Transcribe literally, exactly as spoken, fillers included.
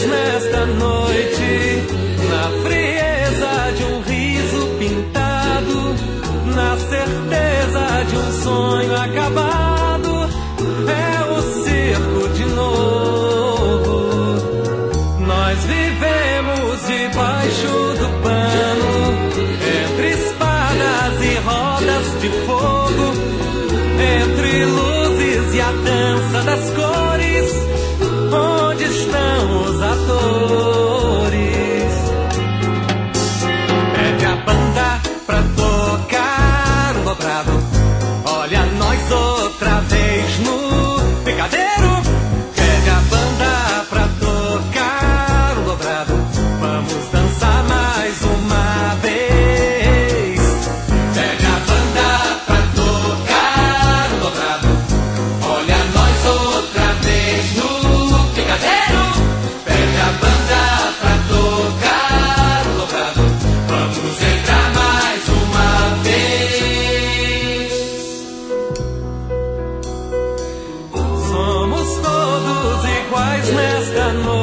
iguais nesta noite, na frieza de um riso pintado, na certeza de um sonho acabado. É o circo de novo. Nós vivemos debaixo do pano, entre espadas e rodas de fogo, entre luzes e a dança das cores. Onde estão os atores? Pede a banda pra tocar um dobrado. Olha nós outra vez no picadeiro. Pede a banda pra tocar um dobrado. Vamos dançar mais uma vez. Pede a banda pra tocar um dobrado. Olha nós outra vez no picadeiro. Pede a banda pra tocar um dobrado. Vamos entrar mais uma vez. Somos todos iguais nesta noite.